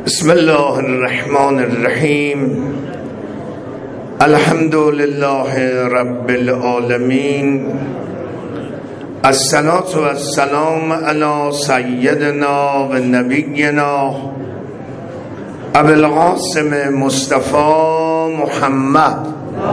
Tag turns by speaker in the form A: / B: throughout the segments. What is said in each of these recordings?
A: بسم الله الرحمن الرحیم. الحمد لله رب العالمین. الصلاة والسلام علی سیدنا و نبینا ابی القاسم مصطفی محمد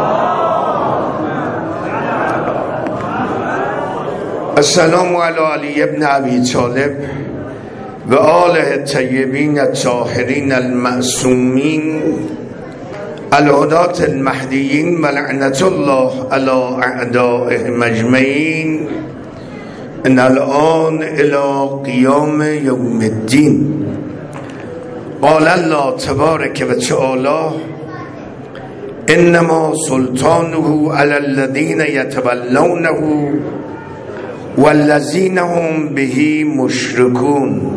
A: السلام علی علی ابن ابی طالب و آله الطیبین الطاهرین المعصومین الهداة المهدیین و لعنت الله علی اعدائهم اجمعین ان الان الی قیام یوم الدین. قال الله تبارک و تعالی انما سلطانه علی الذین یتولونه والذین هم به مشرکون.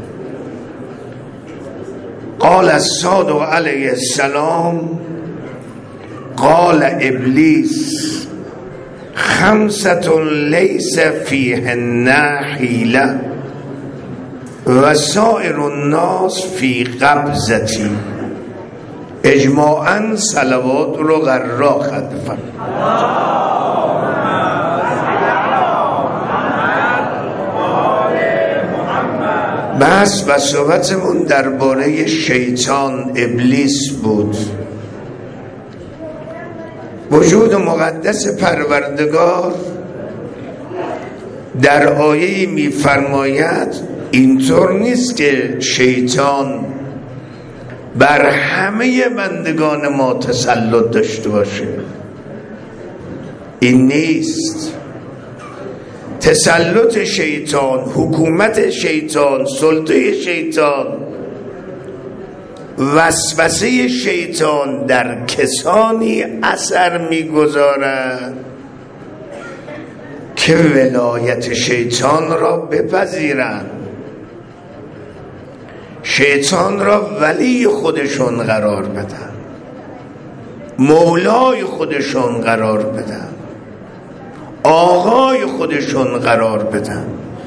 A: قال الصادق علیه السلام قال ابلیس خمسة لیس فیهن حیلة و سائر الناس فی قبضتی. اجماعاً صلوات رو غرا خدفن. بس و صحبتمون درباره شیطان ابلیس بود. وجود مقدس پروردگار در آیه می فرماید اینطور نیست که شیطان بر همه بندگان ما تسلط داشته باشه. این نیست. تسلط شیطان، حکومت شیطان، سلطه شیطان، وسوسه شیطان در کسانی اثر می‌گذارد که ولایت شیطان را بپذیرند، شیطان را ولی خودشون قرار بدن، مولای خودشون قرار بدن، آقای خودشون قرار بدن.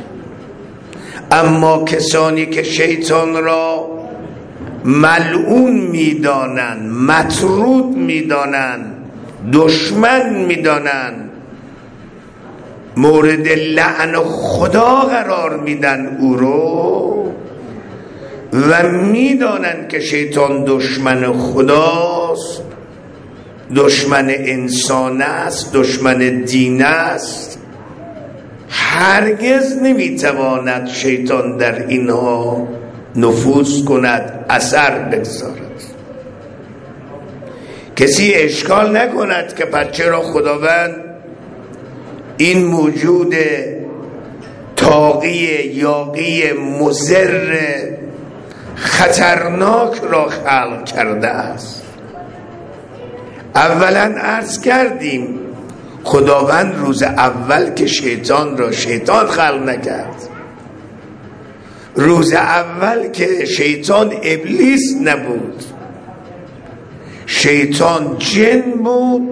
A: اما کسانی که شیطان را ملعون میدانند، مطرود میدانند، دشمن میدانند، مورد لعن خدا قرار میدن او رو و میدانند که شیطان دشمن خداست، دشمن انسان است، دشمن دین است، هرگز نمیتواند شیطان در اینها نفوذ کند، اثر بگذارد. کسی اشکال نکند که پس چرا خداوند این موجود طاغی یاغی مضر خطرناک را خلق کرده است. اولا عرض کردیم خداوند روز اول که شیطان خلق نکرد، روز اول که شیطان ابلیس نبود، شیطان جن بود،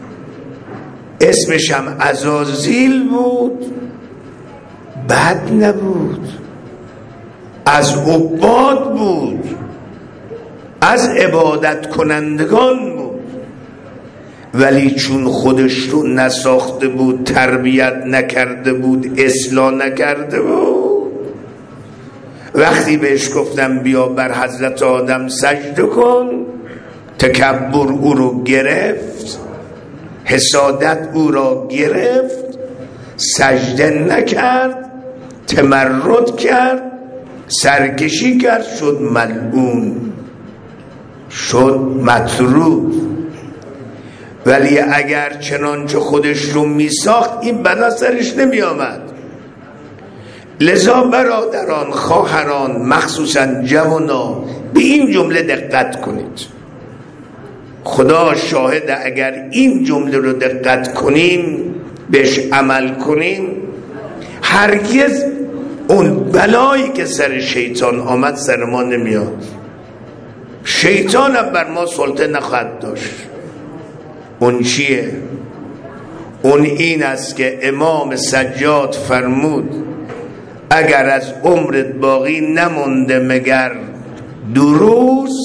A: اسمش هم عزازیل بود، بد نبود، از عباد بود، از عبادت کنندگان بود. ولی چون خودش رو نساخته بود، تربیت نکرده بود، اصلاح نکرده بود، وقتی بهش گفتم بیا بر حضرت آدم سجده کن، تکبر او رو گرفت، حسادت او را گرفت، سجده نکرد، تمرد کرد، سرکشی کرد، شد ملعون، شد مطرود. ولی اگر چنانچه خودش رو میساخت این بلا سرش نمی آمد. لذا برادران، خواهران، مخصوصا جوانان، به این جمله دقت کنید. خدا شاهد، اگر این جمله رو دقت کنیم، بهش عمل کنیم، هرگز اون بلایی که سر شیطان آمد سر ما نمیاد. شیطان هم بر ما سلطه نخواهد داشت. اون چیه؟ اون این است که امام سجاد فرمود اگر از عمرت باقی نمونده مگر روز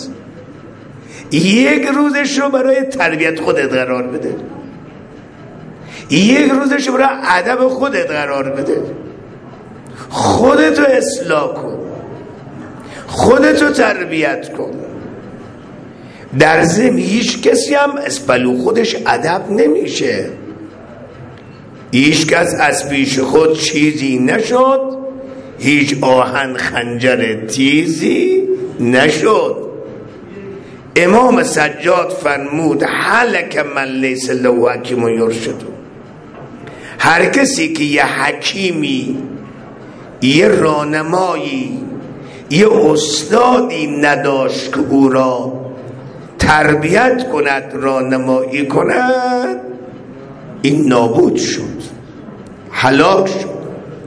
A: یک روزش رو برای تربیت خودت قرار بده، یک روزش رو برای ادب خودت قرار بده، خودت رو اصلاح کن، خودت رو تربیت کن. در ضمن هیچ کسی هم از پلو خودش ادب نمیشه، هیچ کس از پیش خود چیزی نشد، هیچ آهن خنجر تیزی نشد. امام سجاد فرمود هلک من لیس له حکیم یرشد. هر کسی که یه حکیمی، یه رانمایی، یه استادی نداشت که او را تربیت کند، رانمایی کند، این نابود شد، هلاک شد.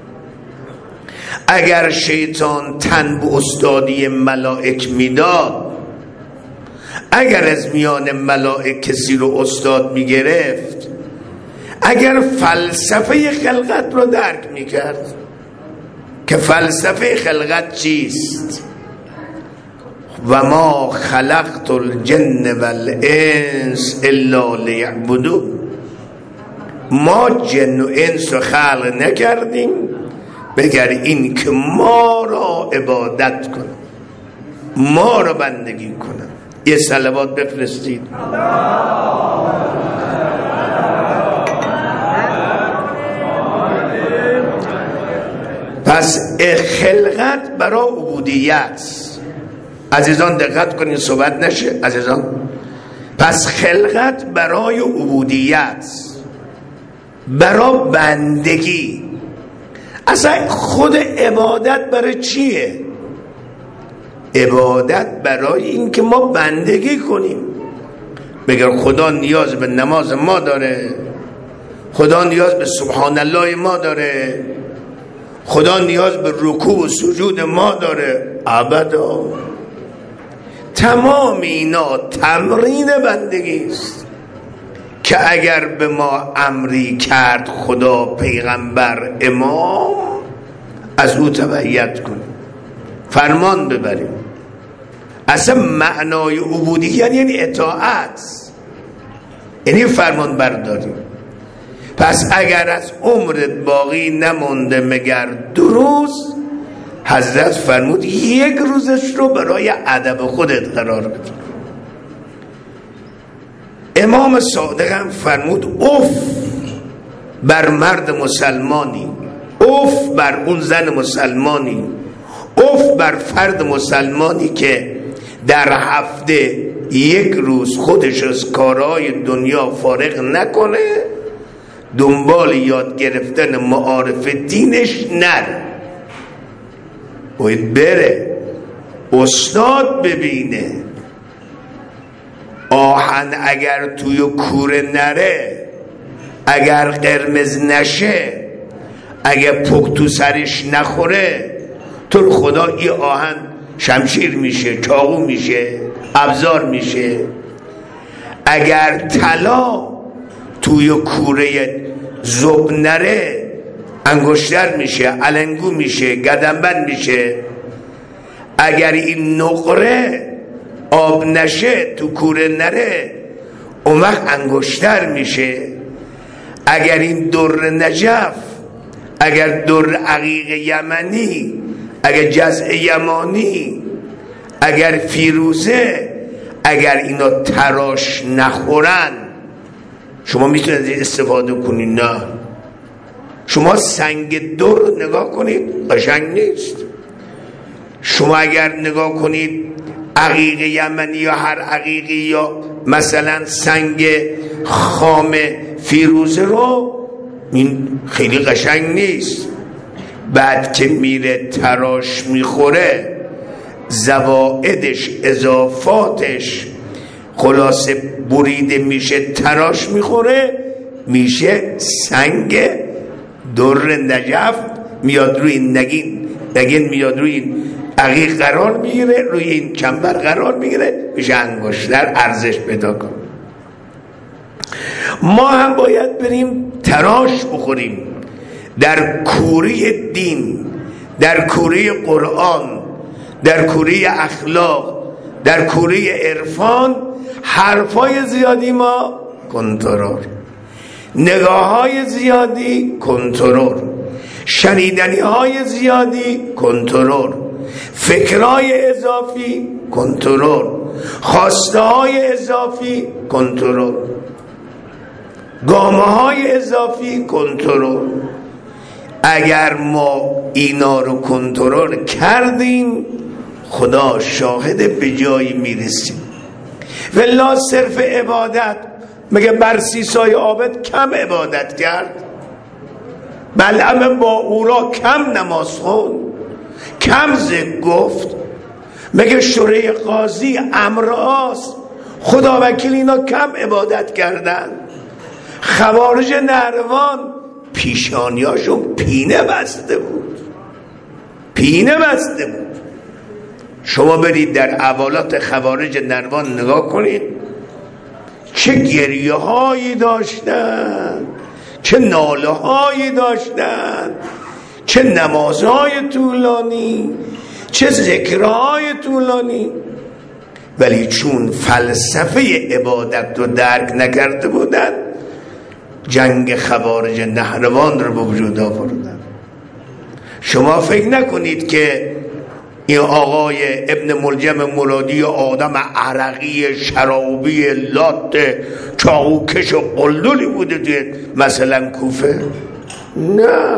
A: اگر شیطان تن به استادی ملائک میداد، اگر از میان ملائک کسی رو استاد میگرفت، اگر فلسفه خلقت رو درک میکرد که فلسفه خلقت چیست، و ما خلقت الجن والانس الا لیعبدون، ما جن و انس رو خلق نکردیم بگر این که ما را عبادت کنن، ما را بندگی کنن. یه صلوات بفرستید. پس خلقت برای عبودیت، عزیزان دقت کنین صحبت نشه عزیزان. پس خلقت برای عبودیت، برای بندگی. اصلا خود عبادت برای چیه؟ عبادت برای این که ما بندگی کنیم. بگر خدا نیاز به نماز ما داره، خدا نیاز به سبحان الله ما داره، خدا نیاز به رکوع و سجود ما داره؟ ابدا. تمام اینا تمرین بندگی است که اگر به ما امری کرد خدا، پیغمبر، امام، از او تبعیت کنیم، فرمان ببریم. اصلا معنای عبودیت یعنی اطاعت، یعنی فرمان برداریم. پس اگر از عمرت باقی نمونده مگر 2 روز، حضرت فرمود یک روزش رو برای ادب خودت قرار بده. امام صادق هم فرمود اف بر مرد مسلمانی، اف بر اون زن مسلمانی، اف بر فرد مسلمانی که در هفته یک روز خودش از کارهای دنیا فارغ نکنه، دنبال یاد گرفتن معارف دینش نره، باید بره استاد ببینه. آهن اگر توی کوره نره، اگر قرمز نشه، اگر پک تو سرش نخوره، تو خدا این آهن شمشیر میشه، چاقو میشه، ابزار میشه. اگر طلا توی کوره زب نره، انگشتر میشه، علنگو میشه، گدنبند میشه. اگر این نقره آب نشه، تو کوره نره، اون وقت انگشتر میشه. اگر این در نجف، اگر در عقیق یمنی، اگر جزع یمانی، اگر فیروزه، اگر اینا تراش نخورن، شما میتونید استفاده کنید؟ نه. شما سنگ در نگاه کنید، قشنگ نیست. شما اگر نگاه کنید عقیق یمنی یا هر عقیقی یا مثلا سنگ خام فیروزه رو، این خیلی قشنگ نیست. بعد که میره تراش میخوره، زوائدش، اضافاتش خلاصه بریده میشه، تراش میخوره، میشه سنگ در نجف، میاد روی نگین میاد روی عقیق قرار میگیره، روی این کمبر قرار میگیره، میشه انگشتر، ارزش پیدا کن. ما هم باید بریم تراش بخوریم در کوره دین، در کوره قرآن، در کوره اخلاق، در کوره عرفان حرفای زیادی ما کنترل، نگاه‌های زیادی کنترل، شنیدنی‌های زیادی کنترل، فکرهای اضافی کنترل، خواسته‌های اضافی کنترل، گامه‌های اضافی کنترل. اگر ما اینا رو کنترل کردیم خدا شاهد به جایی میرسیم. ولی صرف عبادت، مگه برسیسای عابد کم عبادت کرد؟ بلعم با او را کم نماز خوند، کم ذکر گفت؟ مگه شوره قاضی امرآس خدا وکیل اینا کم عبادت کردن؟ خوارج نهروان پیشانیاشون پینه بسته بود، پینه بسته بود. شما برید در اولات خوارج نهروان نگاه کنید، چه گریه هایی داشتن، چه ناله هایی داشتن، چه نمازهای طولانی، چه ذکرهای طولانی. ولی چون فلسفه عبادت رو درک نکرده بودن جنگ خوارج نهروان رو به وجود آوردن. شما فکر نکنید که این آقای ابن ملجم مرادی آدم عرقی شرابی لات چاقوکش و قلدلی بوده توی مثلا کوفه؟ نه.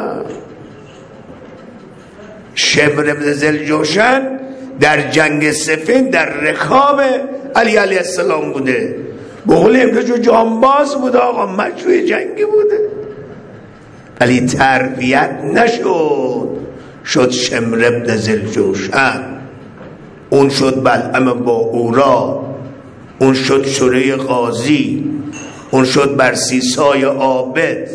A: شمر ابن ذوالجوشن در جنگ صفین در رکاب علی علیه السلام بوده، بقول امروز جانباز بوده، آقا مشروع جنگی بوده، ولی تربیت نشد، شد شمر ابن ذوالجوشن، اون شد بلعم با اورا، اون شد شوره قاضی، اون شد برسیسای عابد.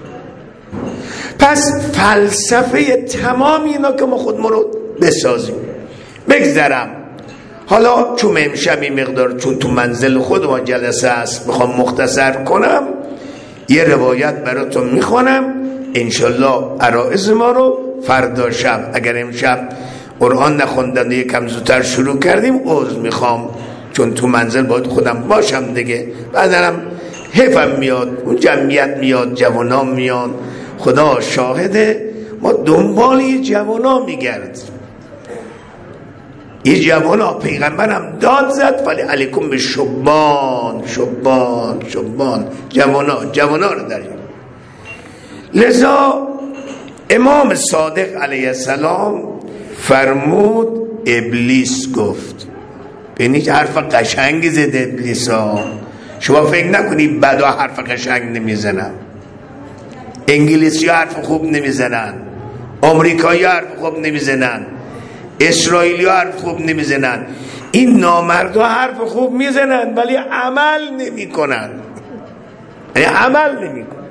A: پس فلسفه تمام اینا که ما خودمون رو بسازیم. بگذرم حالا چون امشب این مقدار، چون تو منزل خود ما جلسه است میخوام مختصر کنم، یه روایت براتون میخونم انشالله عرائض ما رو فردا شب، اگر امشب قرآن نخوندن یکم زودتر شروع کردیم عذر میخوام، چون تو منزل باید خودم باشم دیگه، بعدم حیفم میاد، اون جمعیت میاد، جوانان میان، خدا شاهده ما دنبال یه جوانا میگردیم. یه جوانا پیغمبرم داد زد ولی علیکم به شبان شبان شبان، جوانا رو داریم. لذا امام صادق علیه السلام فرمود ابلیس گفت، ببینید حرف قشنگی زد ابلیس ها. شما فکر نکنید بدا حرف قشنگ نمیزنن، انگلیسی حرف خوب نمیزنن، آمریکایی حرف خوب نمیزنن، اسرائیلی حرف خوب نمیزنن، این نامردا حرف خوب میزنن ولی عمل نمیکنن، یعنی عمل نمیکنن.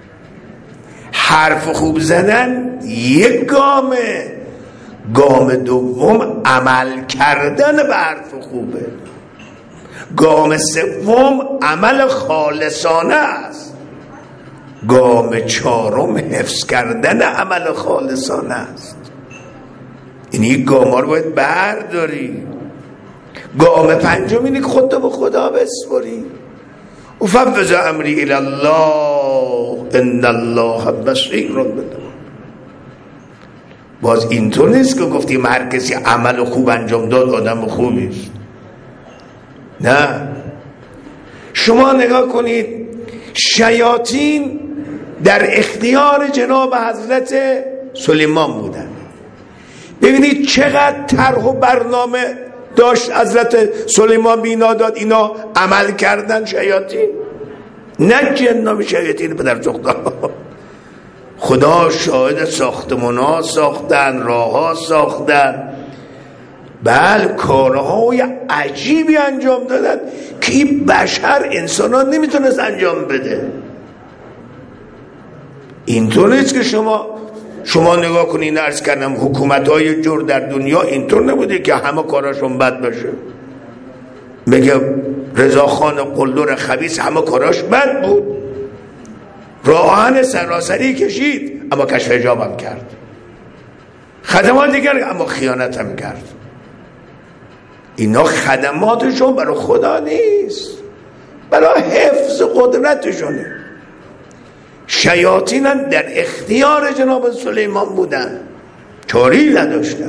A: حرف خوب زدن یک گامه، گام دوم عمل کردن به حرف خوبه، گام سوم عمل خالصانه است، گام چهارم حفظ کردن عمل خالصانه است. این گاما رو باید برداری. گام پنجم اینه که خودتو به خدا بسپاری. افوض امری الی الله ان الله بصیر بالعباد. باز اینطور نیست که گفتیم هر کسی عمل خوب انجام داد آدم خوبی است. نه، شما نگاه کنید شیاطین در اختیار جناب حضرت سلیمان بودن. ببینید چقدر طرح و برنامه داشت حضرت سلیمان بینا داد، اینا عمل کردن شیاطین، نه جناب شیاطین پدر جغدا. خدا شاهد ساختمان ها ساختن، راه ها ساختن، بله کارهای عجیبی انجام دادن که این بشر انسان ها نمیتونست انجام بده. اینطور نیست که شما نگاه کنین، عرض کردم حکومت های جور در دنیا اینطور نبوده که همه کاراشون بد باشه. میگه رضاخان قلدر خبیث همه کاراش بد بود، راهن سراسری کشید اما کشف حجاب هم کرد، خدمات دیگر اما خیانت هم کرد. اینا خدماتشون برای خدا نیست، برای حفظ قدرتشونه. شیاطین هم در اختیار جناب سلیمان بودن، چاری نداشتن.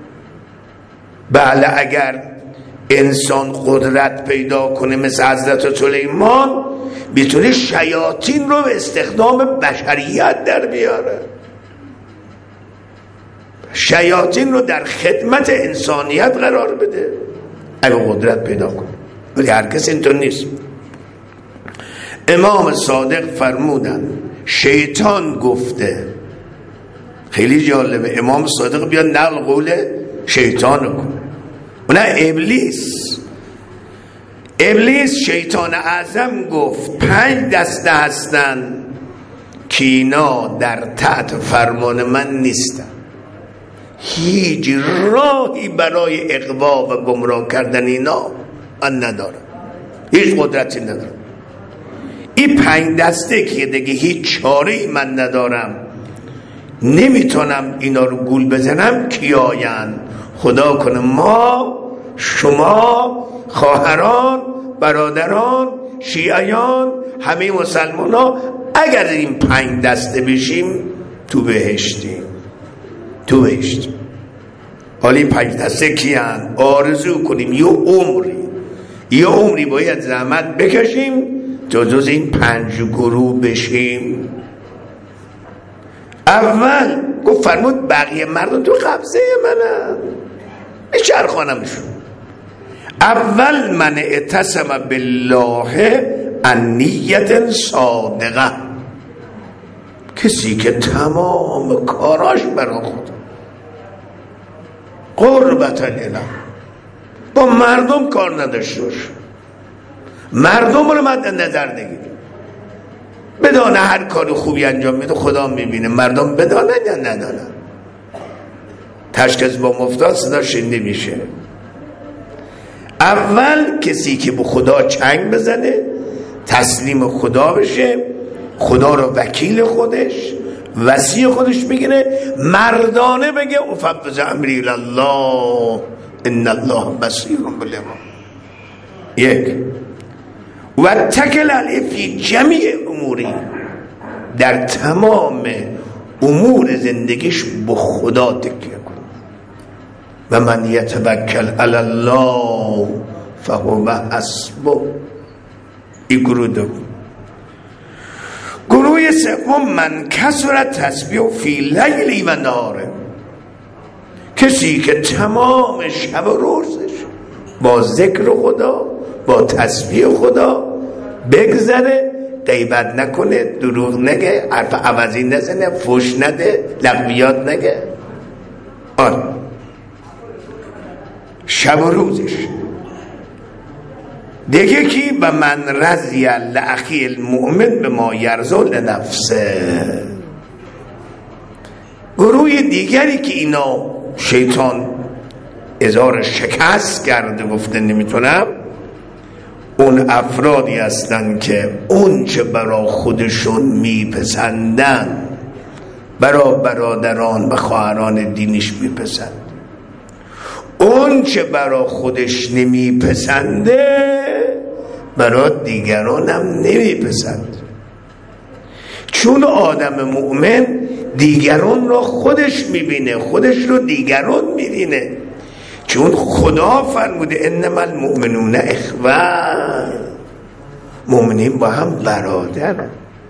A: بله اگر انسان قدرت پیدا کنه مثل حضرت سلیمان، میتونه شیاطین رو به استخدام بشریت در بیاره، شیاطین رو در خدمت انسانیت قرار بده اگه قدرت پیدا کنه. ولی هر کس اینطور نیست. امام صادق فرمودن شیطان گفته، خیلی جالبه، امام صادق بیاد نقل قول شیطان رو کنه. نه ابلیس شیطان اعظم گفت 5 دسته هستن که اینا در تحت فرمان من نیستن، هیچ راهی برای اغوا و گمراه کردن اینا من ندارم، هیچ قدرتی ندارم. این 5 دسته که دیگه هیچ چاره‌ای من ندارم، نمیتونم اینا رو گول بزنم، کیاین؟ خدا کنه ما، شما، خواهران، برادران، شیعیان، همه مسلمان ها اگر این 5 دسته بشیم تو بهشتیم. حالا این 5 دسته کیان؟ آرزو کنیم یه عمری باید زحمت بکشیم تا جز این 5 گروه بشیم. اول گفت فرمود بقیه مردم تو قبضه منن، چرخانمشون. اول من اعتصم بالله عن نیت صادقه، کسی که تمام کاراش برای خود قربتا اله، با مردم کار نداشته باشه، مردم رو مد نظر نگیره، بدانه هر کار خوبی انجام میده خدا میبینه، مردم بدانن یا ندانن، تشخیص با مفتاح صدا شنیده میشه. اول کسی که به خدا چنگ بزنه، تسلیم خدا بشه، خدا رو وکیل خودش، وصی خودش بگیره، مردانه بگه افوض امری الله ان الله بصیر بالعباد. یک و تکل علیه فی جمیع اموری، در تمام امور زندگیش به خدا تکیه کنه. و من یتوکل علی الله فهو حسبه. این گروه دوم. گروه سوم من کثرت تسبیح فی لیلی و نهاره، کسی که تمام شب و روزش با ذکر خدا، با تسبیح خدا بگذره، غیبت نکنه، دروغ نگه، حرف عوضی نزنه، فوش نده، لغویات نگه. آره شب و روزش. دیگه کی؟ به من رضی لأخی المؤمن به ما یرضی لنفسه. گروه دیگری که اینا شیطان اظهار شکست کرده، گفته نمیتونم، اون افرادی هستن که اون چه برا خودشون میپسندن برا برادران و خواهران دینش میپسند، اون چه برا خودش نمیپسنده برا دیگران هم نمیپسند. چون آدم مؤمن دیگران رو خودش میبینه، خودش رو دیگران میبینه، چون خدا فرموده انما المؤمنون اخوه، مؤمنین با هم برادرن.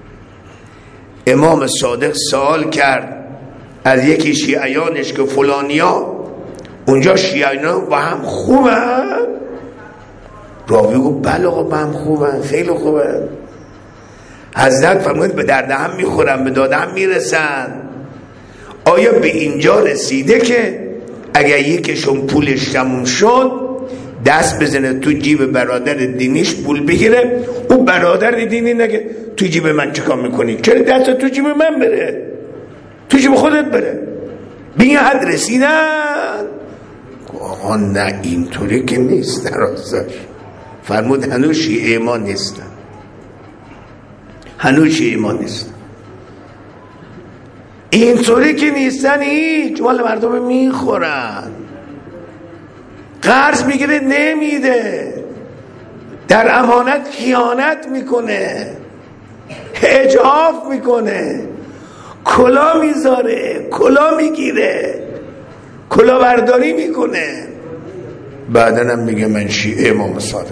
A: امام صادق سوال کرد از یکی شیعیانش که فلانیا اونجا شیعیان با هم خوبن؟ راوی گفت بله با هم خوبن، خیلی خوبن. حضرت فرمود به درد هم میخورن، به داد هم میرسن. آیا به اینجا رسیده که اگر یکیشون پولش تموم شد دست بزنه تو جیب برادر دینیش پول بگیره، او برادر دینی نگه تو جیب من چکار میکنی؟ چرا دست تو جیب من بره؟ تو جیب خودت بره. به این حد رسیدن؟ آقا نه اینطوری که نیست. راستش فرمود هنوز شیعه ما نیستن، هنوز شیعه ما نیستن، اینطوری که نیستن، هیچ مال مردم میخورن. قرض میگیره نمیده، در امانت خیانت میکنه، اجحاف میکنه، کلا میذاره، کلا میگیره، کلا برداری میکنه، بعدن هم میگه من شیعه امام صادق.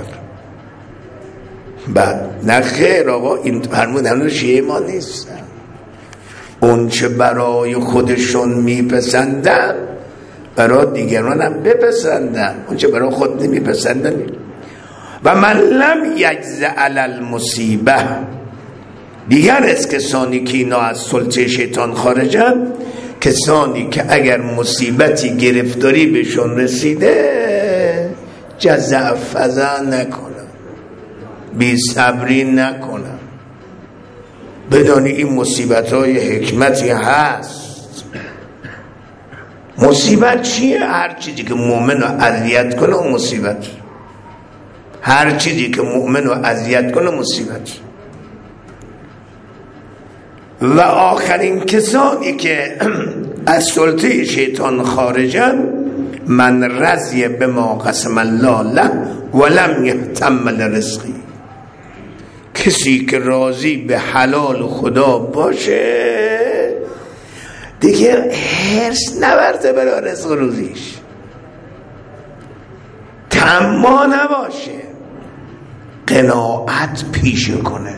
A: بعد نه خیر آقا، این فرمودن شیعه ما نیستن، اون چه برای خودشون میپسندن برای دیگران هم بپسندن، اون چه برای خود نمیپسندن. و من لم یجز علی المصیبه، دیگر از کسانی که اینا از سلطه شیطان خارجن، کسانی که اگر مصیبتی گرفتاری بهشون رسیده جزع فزع نکنن، بی صبری نکنن، بدانی این مصیبت های حکمتی هست. مصیبت چیه؟ هر چیزی که مؤمن رو اذیت کنه و مصیبت، هر چیزی که مؤمن رو اذیت کنه مصیبت. و آخرین کسانی که از سلطه شیطان خارجن، من رضی بما قسم الله له ولم یهتم لرزقی، کسی که راضی به حلال خدا باشه دیگه حرص نبرده برای رزق روزیش، طماع نباشه، قناعت پیشه کنه.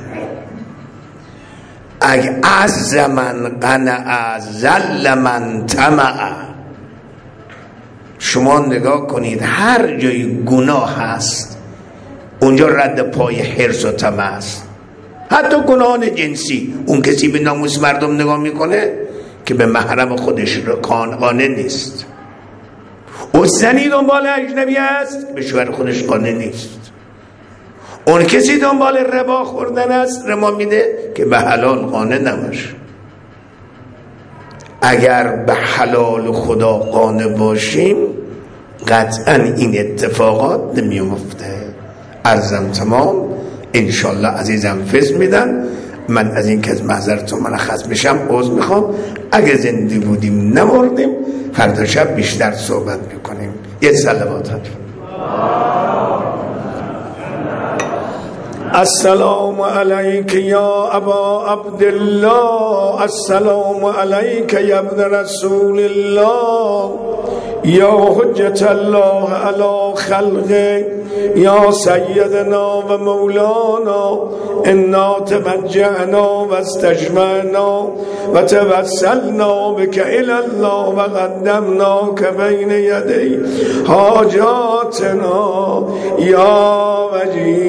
A: اگه عز من قنع ذل من طمع، شما نگاه کنید هر جای گناه هست اونجا رد پای حرص و طمع است. حتی گناهان جنسی، اون کسی به ناموس مردم نگاه میکنه که به محرم خودش قانع نیست، اون زنی دنبال اجنبی است به شوهر خودش قانع نیست، اون کسی دنبال ربا خوردن است، ربا میده که به حلال قانع نباشه. اگر به حلال خدا قانع باشیم قطعا این اتفاقات نمیفته. عرضم تمام، انشالله عزیزم فضل میدن. من از این که از معذرتون مرخص بشم عذر میخوام. اگه زنده بودیم نمردیم، فردا شب بیشتر صحبت میکنیم. یه صلوات السلام علیک یا ابا عبدالله، السلام علیک یا ابن رسول الله، یا حجت الله علی خلقه، یا سیدنا و مولانا، انا توجهنا و استشفعنا و توسلنا بک الی الله و قدمناک بین یدی حاجاتنا یا وجیه